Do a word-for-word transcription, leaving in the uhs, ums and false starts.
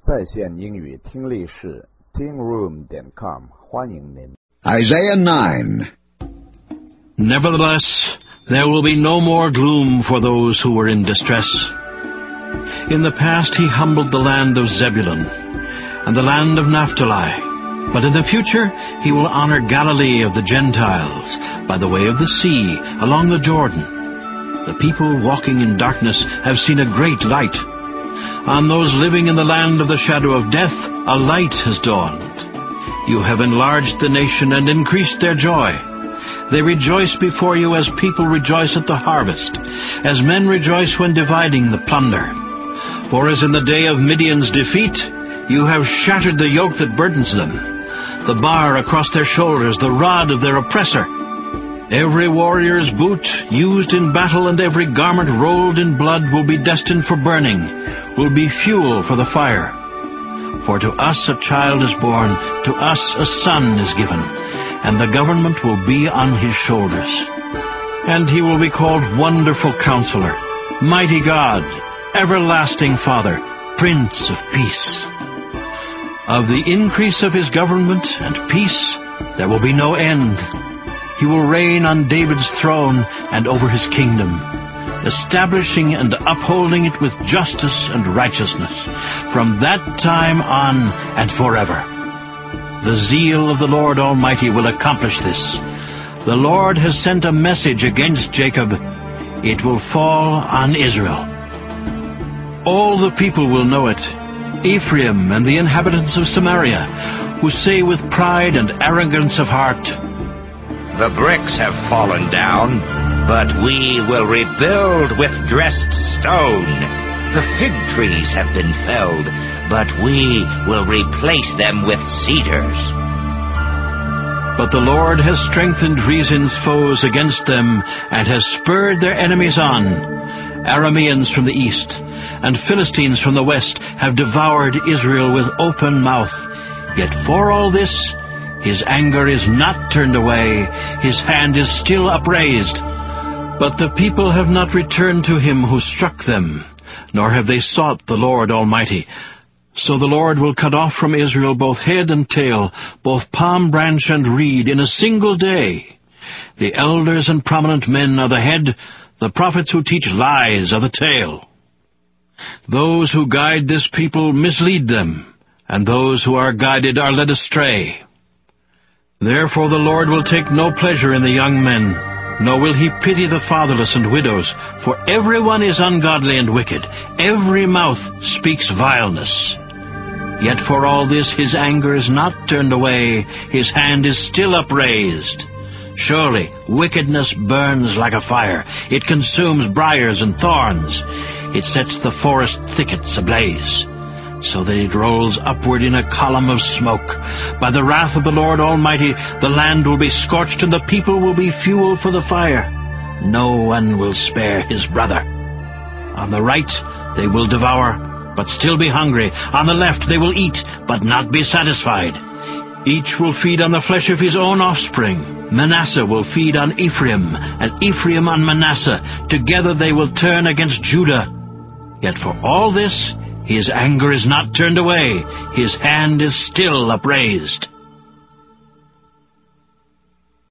在线英语听力室 teen room 点 com 欢迎您。 Isaiah nine. Nevertheless, there will be no more gloom for those who were in distress. In the past he humbled the land of Zebulun and the land of Naphtali, but in the future he will honor Galilee of the Gentiles by the way of the sea along the Jordan. The people walking in darkness have seen a great light. On those living in the land of the shadow of death, a light has dawned. You have enlarged the nation and increased their joy. They rejoice before you as people rejoice at the harvest, as men rejoice when dividing the plunder. For as in the day of Midian's defeat, you have shattered the yoke that burdens them, the bar across their shoulders, the rod of their oppressor. Every warrior's boot used in battle and every garment rolled in blood will be destined for burning, will be fuel for the fire. For to us a child is born, to us a son is given, and the government will be on his shoulders. And he will be called Wonderful Counselor, Mighty God, Everlasting Father, Prince of Peace. Of the increase of his government and peace there will be no end. He will reign on David's throne and over his kingdom, establishing and upholding it with justice and righteousness from that time on and forever. The zeal of the Lord Almighty will accomplish this. The Lord has sent a message against Jacob. It will fall on Israel. All the people will know it, Ephraim and the inhabitants of Samaria, who say with pride and arrogance of heart, "The bricks have fallen down, but we will rebuild with dressed stone. The fig trees have been felled, but we will replace them with cedars." But the Lord has strengthened Rezin's foes against them, and has spurred their enemies on. Arameans from the east and Philistines from the west have devoured Israel with open mouth. Yet for all this, his anger is not turned away, his hand is still upraised. But the people have not returned to him who struck them, nor have they sought the Lord Almighty. So the Lord will cut off from Israel both head and tail, both palm branch and reed, in a single day. The elders and prominent men are the head, the prophets who teach lies are the tail. Those who guide this people mislead them, and those who are guided are led astray. Therefore the Lord will take no pleasure in the young men, nor will he pity the fatherless and widows, for everyone is ungodly and wicked. Every mouth speaks vileness. Yet for all this his anger is not turned away, his hand is still upraised. Surely wickedness burns like a fire. It consumes briars and thorns. It sets the forest thickets ablaze, so that it rolls upward in a column of smoke. By the wrath of the Lord Almighty, the land will be scorched, and the people will be fuel for the fire. No one will spare his brother. On the right they will devour, but still be hungry. On the left they will eat, but not be satisfied. Each will feed on the flesh of his own offspring. Manasseh will feed on Ephraim, and Ephraim on Manasseh. Together they will turn against Judah. Yet for all this, his anger is not turned away, his hand is still upraised.